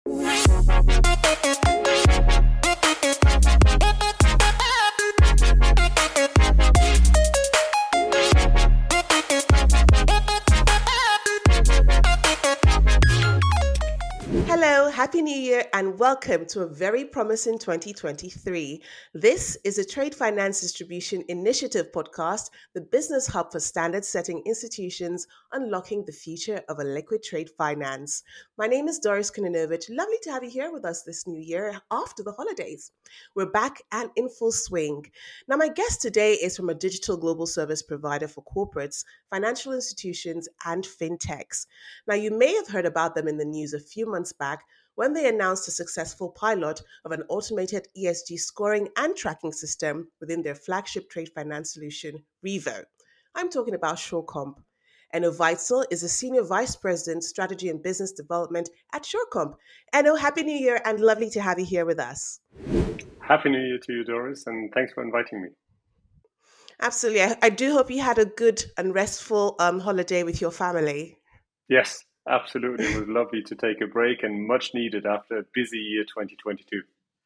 Hello, Happy New Year, and welcome to a very promising 2023. This is a Trade Finance Distribution Initiative podcast, the business hub for standard setting institutions unlocking the future of a liquid trade finance. My name is Doris Kuninovich. Lovely to have you here with us this new year after the holidays. We're back and in full swing. Now, my guest today is from a digital global service provider for corporates, financial institutions, and fintechs. Now, you may have heard about them in the news a few months back when they announced a successful pilot of an automated ESG scoring and tracking system within their flagship trade finance solution, Revo. I'm talking about Surecomp. Eno Weitzel is a Senior Vice President, Strategy and Business Development at Surecomp. Eno, Happy New Year and lovely to have you here with us. Happy New Year to you, Doris, and thanks for inviting me. Absolutely. I do hope you had a good and restful holiday with your family. Yes, absolutely. It was lovely to take a break and much needed after a busy year 2022.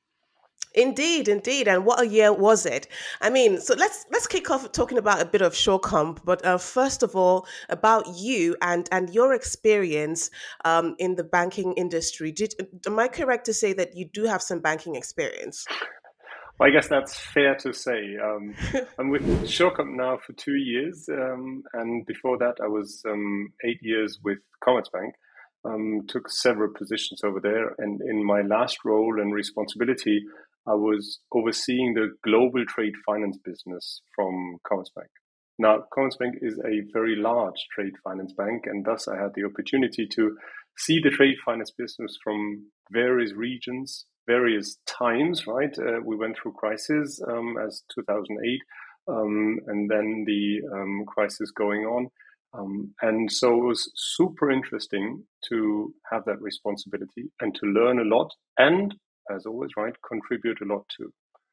Indeed. And what a year was it? I mean, so let's kick off talking about a bit of Surecomp, but first of all, about you and your experience in the banking industry. Am I correct to say that you do have some banking experience? Well, I guess that's fair to say. I'm with Surecomp now for 2 years, and before that, I was 8 years with Commerzbank. Took several positions over there, and in my last role and responsibility, I was overseeing the global trade finance business from Commerzbank. Now, Commerzbank is a very large trade finance bank, and thus I had the opportunity to see the trade finance business from various regions, various times, right? We went through crisis as 2008, and then the crisis going on. And so it was super interesting to have that responsibility and to learn a lot and, as always, right, contribute a lot too.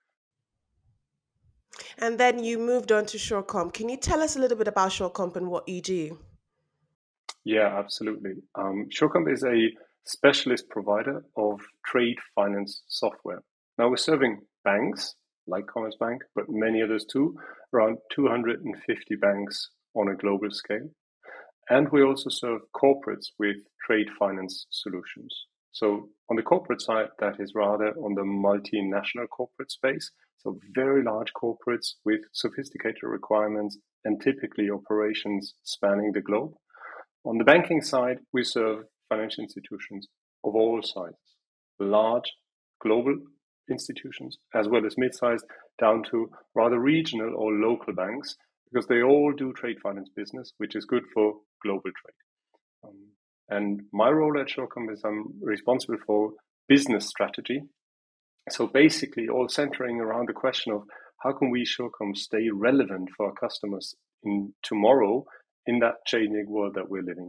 And then you moved on to Surecomp. Can you tell us a little bit about Surecomp and what you do? Yeah, absolutely. Surecomp is a specialist provider of trade finance software. Now we're serving banks like Commerzbank, but many others too, around 250 banks on a global scale. And we also serve corporates with trade finance solutions. So on the corporate side, that is rather on the multinational corporate space. So very large corporates with sophisticated requirements and typically operations spanning the globe. On the banking side, we serve financial institutions of all sizes, large global institutions, as well as mid-sized, down to rather regional or local banks, because they all do trade finance business, which is good for global trade. And my role at Surecomp is I'm responsible for business strategy. So basically all centering around the question of how can we, Surecomp, stay relevant for our customers in tomorrow in that changing world that we're living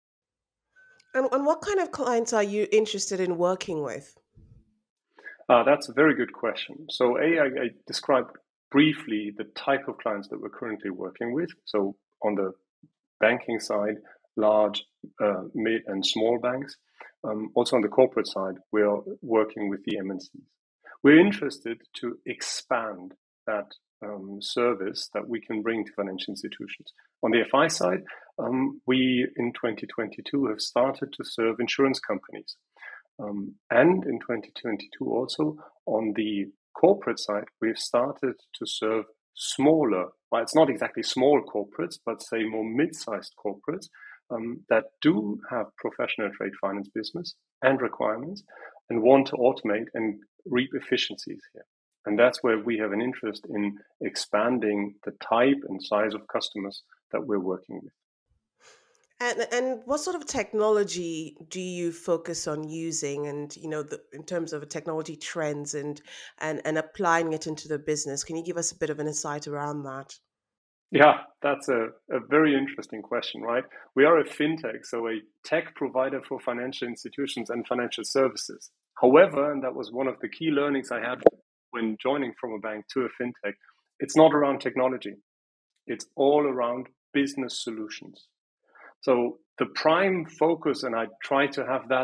in. And what kind of clients are you interested in working with? That's a very good question. So I described briefly the type of clients that we're currently working with. So on the banking side, large, mid and small banks. Also on the corporate side, we are working with the MNCs. We're interested to expand that service that we can bring to financial institutions. On the FI side, we in 2022 have started to serve insurance companies. And in 2022 also on the corporate side, we've started to serve smaller, well, it's not exactly small corporates, but say more mid-sized corporates that do have professional trade finance business and requirements and want to automate and reap efficiencies here. And that's where we have an interest in expanding the type and size of customers that we're working with. And what sort of technology do you focus on using, and in terms of technology trends and applying it into the business? Can you give us a bit of an insight around that? Yeah, that's a very interesting question, right? We are a fintech, so a tech provider for financial institutions and financial services. However, and that was one of the key learnings I had when joining from a bank to a fintech, it's not around technology. It's all around business solutions. So the prime focus, and I try to have that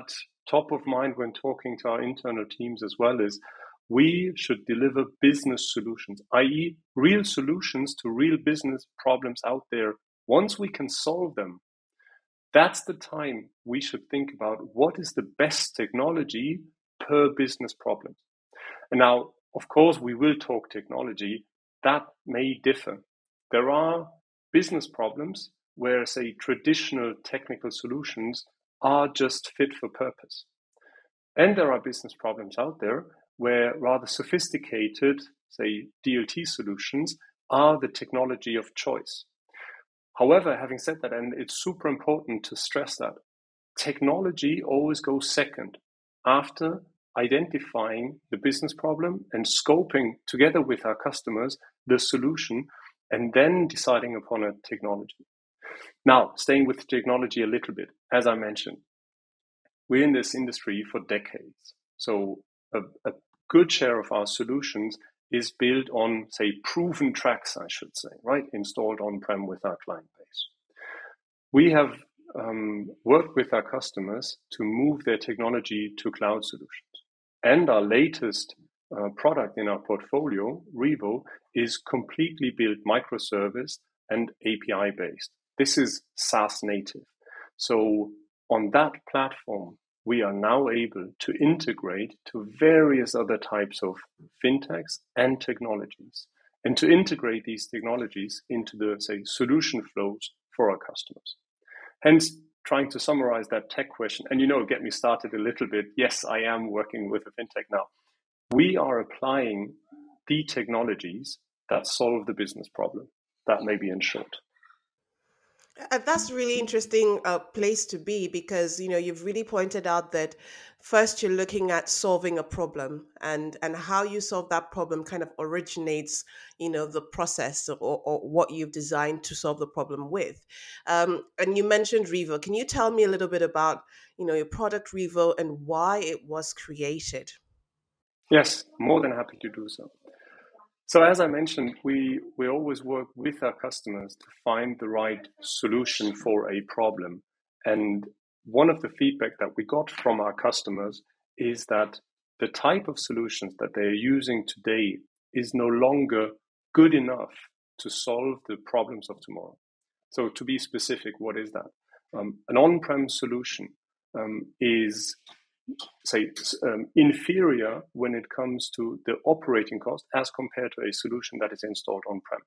top of mind when talking to our internal teams as well is we should deliver business solutions, i.e., real solutions to real business problems out there. Once we can solve them, that's the time we should think about what is the best technology per business problem. And now, of course, we will talk technology. That may differ. There are business problems where, say, traditional technical solutions are just fit for purpose. And there are business problems out there where rather sophisticated, say, DLT solutions are the technology of choice. However, having said that, and it's super important to stress that, technology always goes second after identifying the business problem and scoping together with our customers the solution, and then deciding upon a technology. Now, staying with technology a little bit, as I mentioned, we're in this industry for decades. So a good share of our solutions is built on, say, proven tracks, I should say, right? Installed on-prem with our client base. We have worked with our customers to move their technology to cloud solutions. And our latest product in our portfolio, Revo, is completely built microservice and API based. This is SaaS native. So on that platform, we are now able to integrate to various other types of fintechs and technologies, and to integrate these technologies into the, say, solution flows for our customers. Hence, trying to summarize that tech question, and get me started a little bit. Yes, I am working with a fintech now. We are applying the technologies that solve the business problem. That may be in short. That's a really interesting place to be because you've really pointed out that first you're looking at solving a problem, and how you solve that problem kind of originates the process, or what you've designed to solve the problem with. And you mentioned Revo. Can you tell me a little bit about your product Revo and why it was created? Yes, more than happy to do so. So as I mentioned, we always work with our customers to find the right solution for a problem. And one of the feedback that we got from our customers is that the type of solutions that they're using today is no longer good enough to solve the problems of tomorrow. So to be specific, what is that? An on-prem solution is, say, inferior when it comes to the operating cost as compared to a solution that is installed on-prem.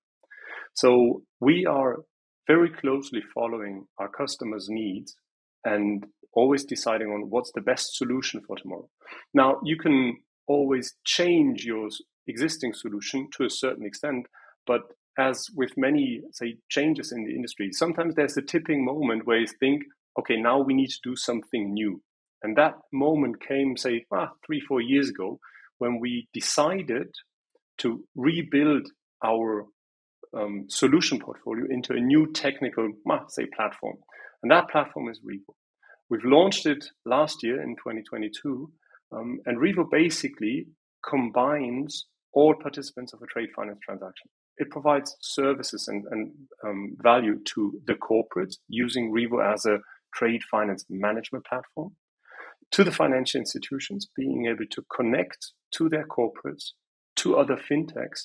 So we are very closely following our customers' needs and always deciding on what's the best solution for tomorrow. Now, you can always change your existing solution to a certain extent, but as with many, say, changes in the industry, sometimes there's a tipping moment where you think, okay, now we need to do something new. And that moment came, say, 3-4 years ago, when we decided to rebuild our solution portfolio into a new technical, say, platform. And that platform is Revo. We've launched it last year in 2022, and Revo basically combines all participants of a trade finance transaction. It provides services and value to the corporates using Revo as a trade finance management platform, to the financial institutions being able to connect to their corporates, to other fintechs,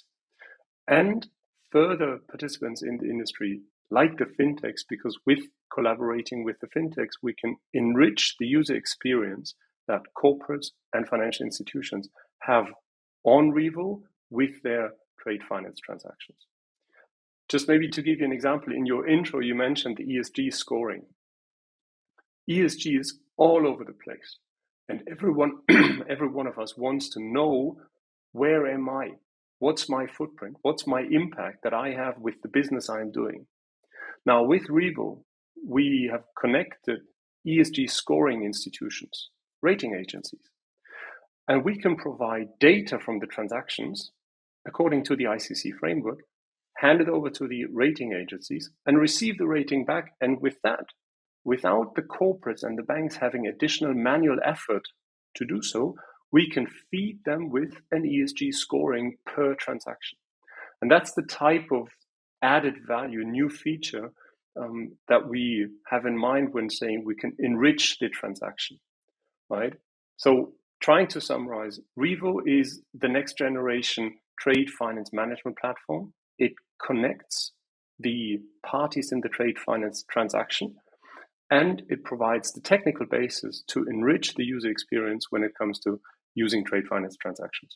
and further participants in the industry like the fintechs, because with collaborating with the fintechs, we can enrich the user experience that corporates and financial institutions have on Revo with their trade finance transactions. Just maybe to give you an example, in your intro, you mentioned the ESG scoring. ESG is all over the place. And every one of us wants to know, where am I? What's my footprint? What's my impact that I have with the business I'm doing? Now, with Revo, we have connected ESG scoring institutions, rating agencies, and we can provide data from the transactions according to the ICC framework, hand it over to the rating agencies, and receive the rating back. And with that, without the corporates and the banks having additional manual effort to do so, we can feed them with an ESG scoring per transaction. And that's the type of added value, new feature that we have in mind when saying we can enrich the transaction. right? So trying to summarize, Revo is the next generation trade finance management platform. It connects the parties in the trade finance transaction, and it provides the technical basis to enrich the user experience when it comes to using trade finance transactions.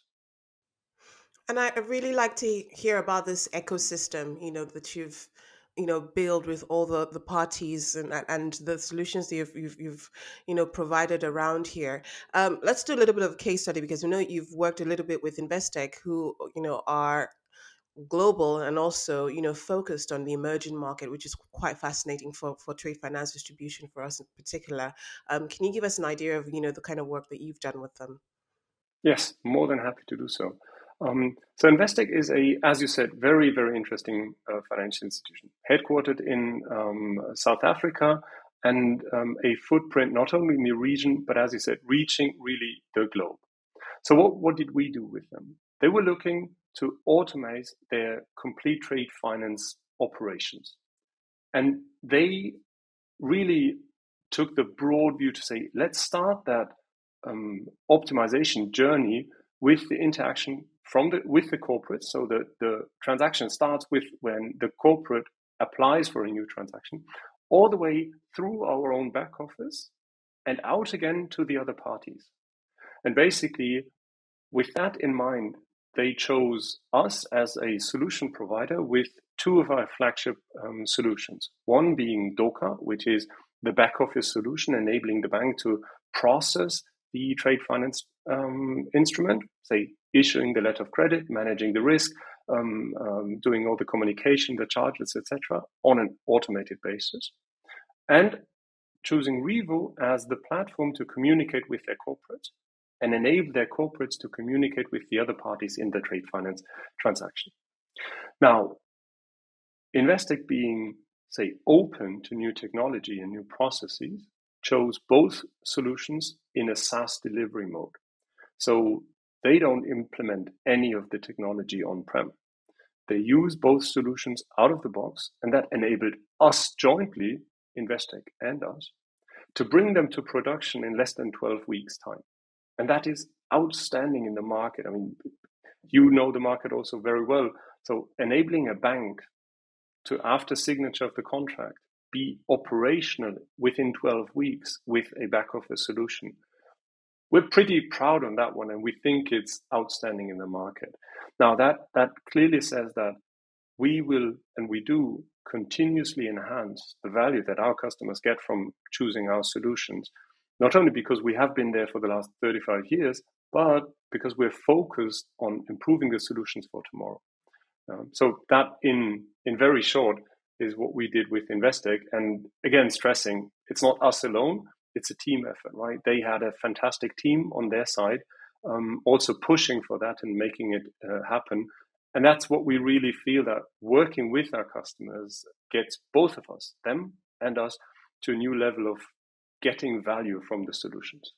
And I really like to hear about this ecosystem, that you've, built with all the parties and the solutions that you've provided around here. Let's do a little bit of a case study because you've worked a little bit with Investec, who are global and also focused on the emerging market, which is quite fascinating for trade finance distribution for us in particular. Can you give us an idea of the kind of work that you've done with them? Yes, more than happy to do so. So Investec is as you said, very, very interesting financial institution, headquartered in South Africa, and a footprint not only in the region, but as you said, reaching really the globe. So what did we do with them? They were looking to automate their complete trade finance operations. And they really took the broad view to say, let's start that optimization journey with the interaction with the corporate. So the transaction starts with when the corporate applies for a new transaction, all the way through our own back office and out again to the other parties. And basically, with that in mind, they chose us as a solution provider with two of our flagship solutions. One being Doka, which is the back office solution enabling the bank to process the trade finance instrument, say issuing the letter of credit, managing the risk, doing all the communication, the charges, etc., on an automated basis. And choosing Revo as the platform to communicate with their corporates and enable their corporates to communicate with the other parties in the trade finance transaction. Now, Investec being, say, open to new technology and new processes, chose both solutions in a SaaS delivery mode. So they don't implement any of the technology on-prem. They use both solutions out of the box, and that enabled us jointly, Investec and us, to bring them to production in less than 12 weeks' time. And that is outstanding in the market. I mean, you know the market also very well. So enabling a bank to, after signature of the contract, be operational within 12 weeks with a back office solution. We're pretty proud on that one, and we think it's outstanding in the market. Now, that clearly says that we will, and we do, continuously enhance the value that our customers get from choosing our solutions, not only because we have been there for the last 35 years, but because we're focused on improving the solutions for tomorrow. So that, in very short, is what we did with Investec. And again, stressing, it's not us alone, it's a team effort, right? They had a fantastic team on their side, also pushing for that and making it happen. And that's what we really feel, that working with our customers gets both of us, them and us, to a new level of getting value from the solutions.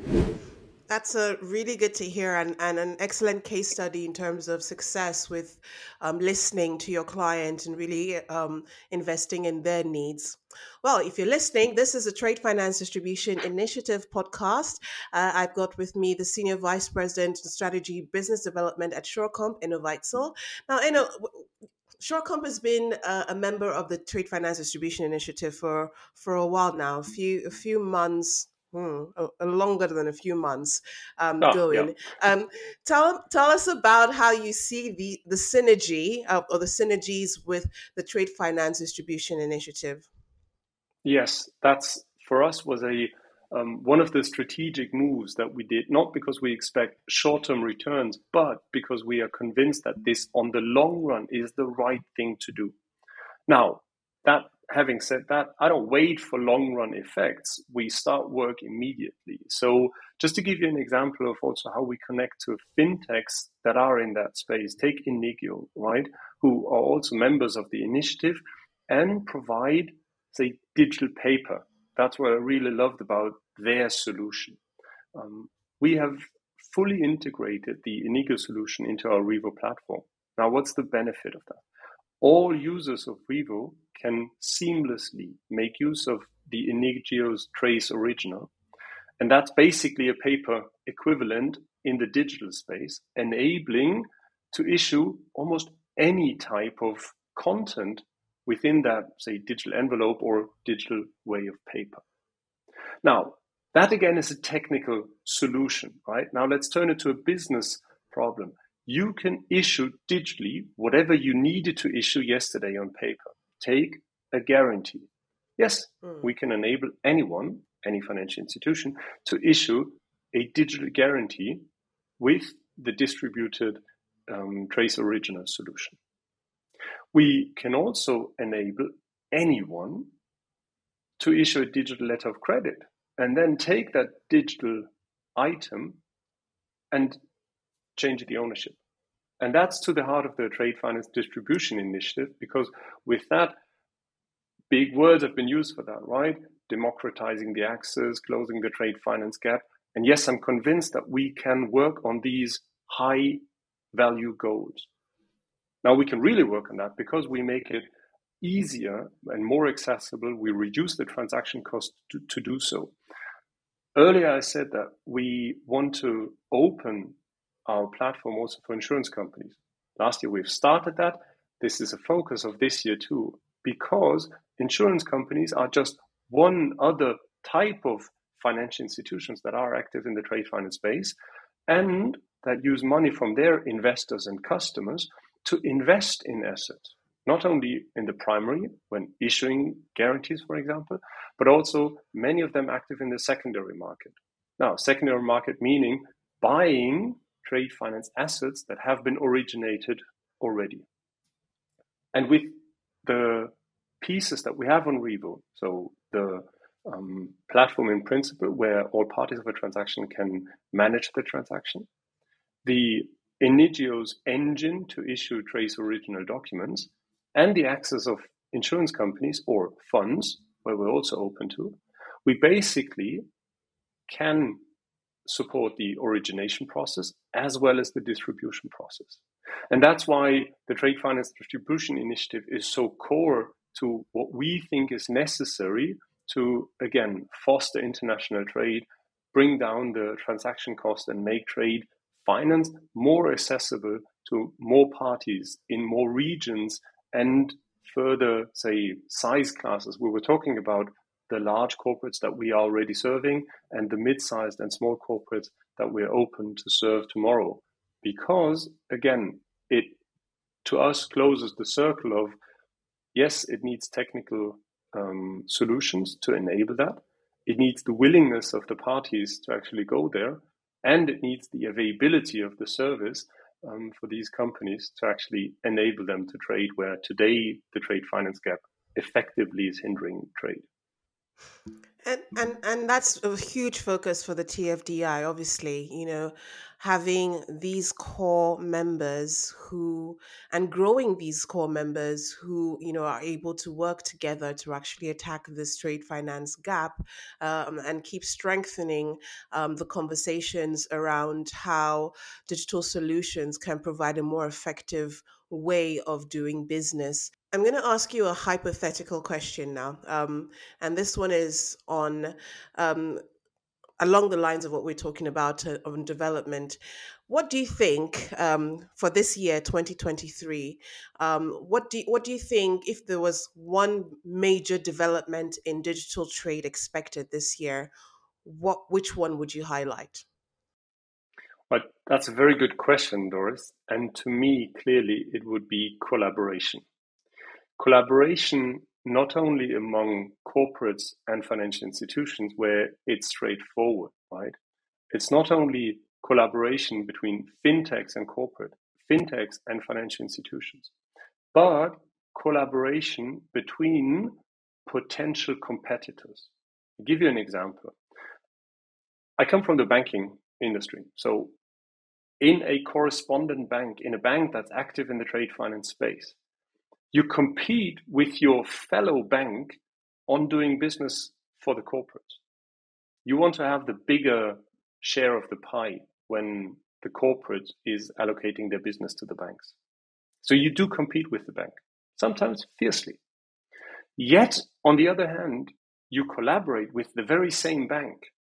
That's a really good to hear, and an excellent case study in terms of success with listening to your client and really investing in their needs. Well, if you're listening, this is a Trade Finance Distribution Initiative podcast. I've got with me the Senior Vice President of Strategy Business Development at Surecomp, Enno Weitzel. Now, Enno, Surecomp has been a member of the Trade Finance Distribution Initiative for a while now, a few months. Longer than a few months going. Yeah. Tell us about how you see the synergy or the synergies with the Trade Finance Distribution Initiative. Yes, that's, for us, was one of the strategic moves that we did, not because we expect short-term returns, but because we are convinced that this, on the long run, is the right thing to do. Now, having said that, I don't wait for long-run effects. We start work immediately. So just to give you an example of also how we connect to fintechs that are in that space, take Inigio, right, who are also members of the initiative and provide, say, digital paper. That's what I really loved about their solution. We have fully integrated the Inigio solution into our Revo platform. Now, what's the benefit of that? All users of Revo can seamlessly make use of the Inigio's Trace Original. And that's basically a paper equivalent in the digital space, enabling to issue almost any type of content within that, say, digital envelope or digital way of paper. Now, that again is a technical solution, right? Now let's turn it to a business problem. You can issue digitally whatever you needed to issue yesterday on paper. Take a guarantee. Yes, we can enable anyone, any financial institution, to issue a digital guarantee with the distributed trace original solution. We can also enable anyone to issue a digital letter of credit and then take that digital item and change the ownership. And that's to the heart of the Trade Finance Distribution Initiative, because with that, big words have been used for that, right? Democratizing the access, closing the trade finance gap. And yes, I'm convinced that we can work on these high value goals. Now we can really work on that because we make it easier and more accessible. We reduce the transaction cost to do so. Earlier, I said that we want to open our platform also for insurance companies. Last year, we've started that. This is a focus of this year too, because insurance companies are just one other type of financial institutions that are active in the trade finance space and that use money from their investors and customers to invest in assets, not only in the primary, when issuing guarantees, for example, but also many of them active in the secondary market. Now, secondary market meaning buying trade finance assets that have been originated already. And with the pieces that we have on Revo, so the platform in principle where all parties of a transaction can manage the transaction, the Inigio's engine to issue trace original documents, and the access of insurance companies or funds, where we're also open to, we basically can support the origination process as well as the distribution process. And that's why the Trade Finance Distribution Initiative is so core to what we think is necessary to, again, foster international trade, bring down the transaction cost, and make trade finance more accessible to more parties in more regions and further, say, size classes. We were talking about the large corporates that we are already serving and the mid-sized and small corporates that we're open to serve tomorrow. Because, again, it, to us, closes the circle of, yes, it needs technical solutions to enable that. It needs the willingness of the parties to actually go there. And it needs the availability of the service for these companies to actually enable them to trade where today the trade finance gap effectively is hindering trade. And that's a huge focus for the TFDI, obviously, having these core members who, and growing these core members who, are able to work together to actually attack this trade finance gap and keep strengthening the conversations around how digital solutions can provide a more effective way of doing business. I'm going to ask you a hypothetical question now. And this one is on along the lines of what we're talking about on development. What do you think for this year, 2023? What do you think if there was one major development in digital trade expected this year? Which one would you highlight? But that's a very good question, Doris. And to me, clearly, it would be collaboration. Collaboration not only among corporates and financial institutions where it's straightforward, right? It's not only collaboration between fintechs and fintechs and financial institutions, but collaboration between potential competitors. I'll give you an example. I come from the banking industry. So in a correspondent bank, in a bank that's active in the trade finance space, you compete with your fellow bank on doing business for the corporates. You want to have the bigger share of the pie when the corporate is allocating their business to the banks. So you do compete with the bank, sometimes fiercely. Yet, on the other hand, you collaborate with the very same bank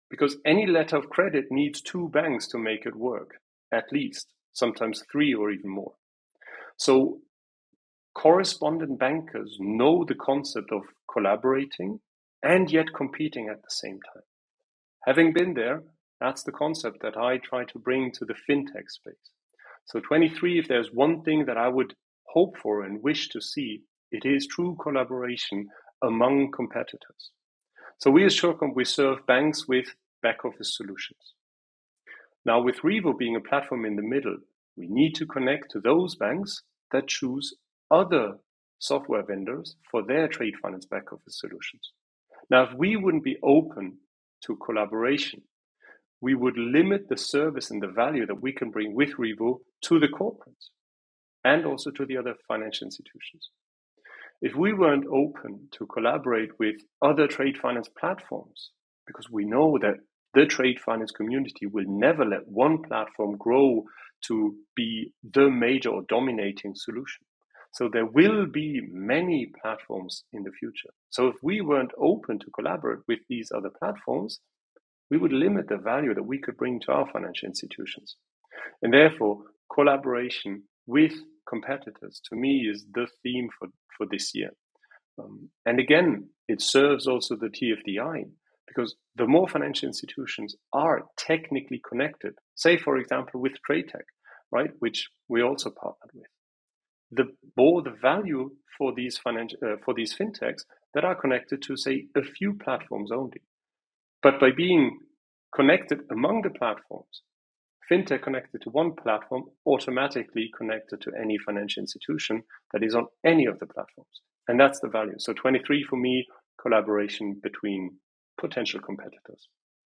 because any letter of credit needs two banks to make it work, at least, sometimes three or even more. So correspondent bankers know the concept of collaborating and yet competing at the same time. Having been there, that's the concept that I try to bring to the fintech space. So 23, if there's one thing that I would hope for and wish to see, it is true collaboration among competitors. So we as Surecomp, we serve banks with back office solutions. Now with Revo being a platform in the middle, we need to connect to those banks that choose other software vendors for their trade finance back office solutions. Now, if we wouldn't be open to collaboration, we would limit the service and the value that we can bring with Revo to the corporates and also to the other financial institutions. If we weren't open to collaborate with other trade finance platforms, because we know that the trade finance community will never let one platform grow to be the major or dominating solution. So there will be many platforms in the future. So if we weren't open to collaborate with these other platforms, we would limit the value that we could bring to our financial institutions. And therefore, collaboration with competitors, to me, is the theme for this year. And again, it serves also the TFDI, because the more financial institutions are technically connected, say, for example, with TradeTech, right, which we also partnered with, the more the value for these fintechs that are connected to, say, a few platforms only. But by being connected among the platforms, fintech connected to one platform automatically connected to any financial institution that is on any of the platforms. And that's the value. So 23 for me, collaboration between potential competitors.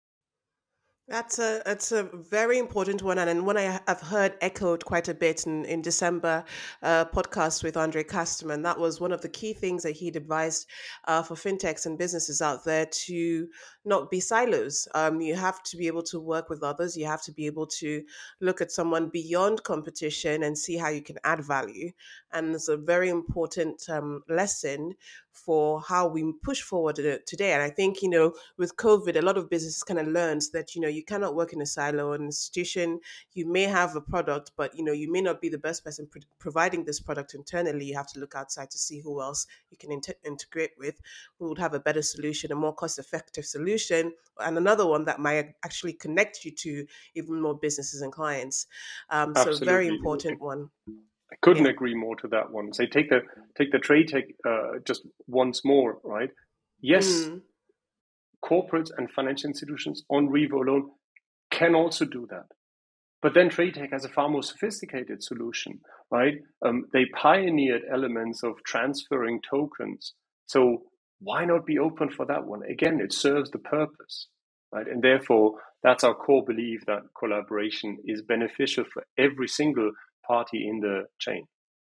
That's a very important one, and one I've heard echoed quite a bit in December podcast with Andre Kasterman. That was one of the key things that he'd advised for fintechs and businesses out there to not be silos. You have to be able to work with others. You have to be able to look at someone beyond competition and see how you can add value. And it's a very important lesson for how we push forward today. And I think, with COVID, a lot of businesses kind of learned that, you cannot work in a silo. An institution, you may have a product, but, you may not be the best person providing this product internally. You have to look outside to see who else you can integrate with, who would have a better solution, a more cost-effective solution, and another one that might actually connect you to even more businesses and clients. So a very important one. I couldn't agree more to that one. Say, take the TradeTech just once more, right? Yes, corporates and financial institutions on Revo alone can also do that. But then TradeTech has a far more sophisticated solution, right? They pioneered elements of transferring tokens. So why not be open for that one? Again, it serves the purpose, right? And therefore, that's our core belief that collaboration is beneficial for every single party in the chain.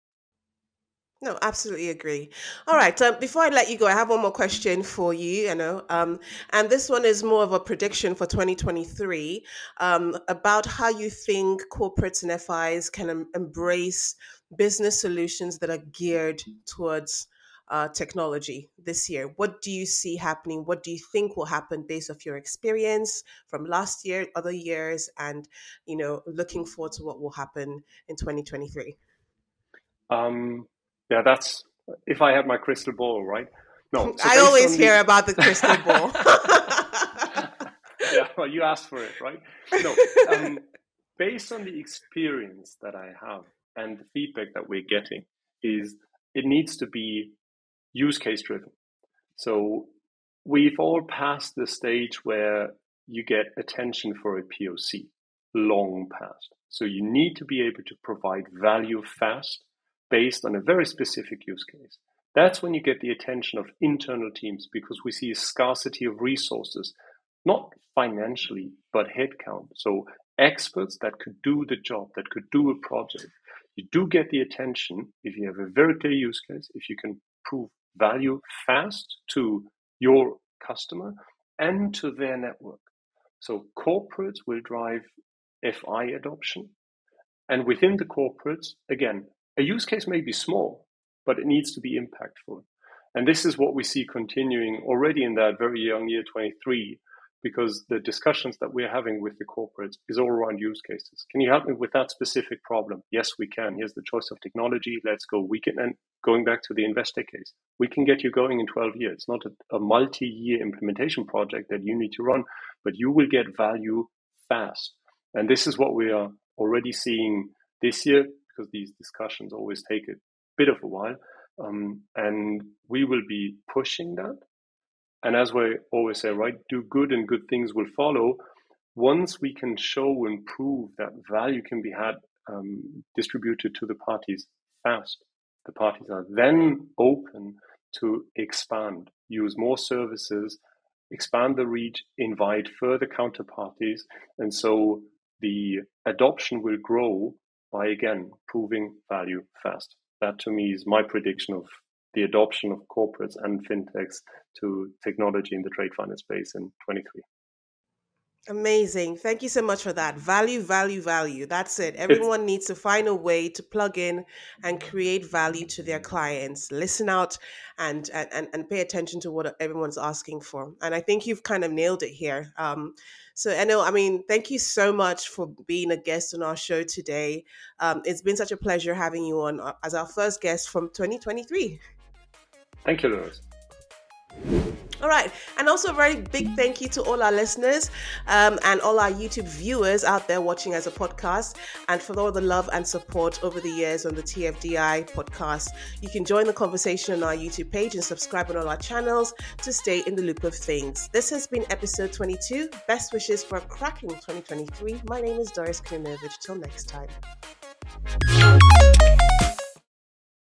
No, absolutely agree. All right. Before I let you go, I have one more question for you. And this one is more of a prediction for 2023 about how you think corporates and FIs can embrace business solutions that are geared towards technology this year. What do you see happening? What do you think will happen based off your experience from last year, other years, and looking forward to what will happen in 2023? Yeah, that's if I had my crystal ball, right? No, so I always hear about the crystal ball. Yeah, well, you asked for it, right? No, based on the experience that I have and the feedback that we're getting, is it needs to be use case driven. So we've all passed the stage where you get attention for a POC, long past. So you need to be able to provide value fast based on a very specific use case. That's when you get the attention of internal teams, because we see a scarcity of resources, not financially, but headcount. So experts that could do the job, that could do a project. You do get the attention if you have a very clear use case, if you can prove value fast to your customer and to their network. So corporates will drive FI adoption. And within the corporates, again, a use case may be small, but it needs to be impactful. And this is what we see continuing already in that very young year 23, because the discussions that we're having with the corporates is all around use cases. Can you help me with that specific problem? Yes, we can. Here's the choice of technology. Let's go. We can, and going back to the investor case, we can get you going in 12 years. It's not a multi-year implementation project that you need to run, but you will get value fast. And this is what we are already seeing this year, because these discussions always take a bit of a while. And we will be pushing that. And as we always say, right, do good and good things will follow. Once we can show and prove that value can be had distributed to the parties fast, the parties are then open to expand, use more services, expand the reach, invite further counterparties. And so the adoption will grow by, again, proving value fast. That to me is my prediction of the adoption of corporates and fintechs to technology in the trade finance space in 23. Amazing. Thank you so much for that. Value, value, value. That's it. Everyone needs to find a way to plug in and create value to their clients. Listen out and pay attention to what everyone's asking for. And I think you've kind of nailed it here. So Enno, thank you so much for being a guest on our show today. It's been such a pleasure having you on as our first guest from 2023. Thank you, Lewis. All right. And also a very big thank you to all our listeners and all our YouTube viewers out there watching as a podcast, and for all the love and support over the years on the TFDI podcast. You can join the conversation on our YouTube page and subscribe on all our channels to stay in the loop of things. This has been episode 22. Best wishes for a cracking 2023. My name is Doris Kunovich. Till next time.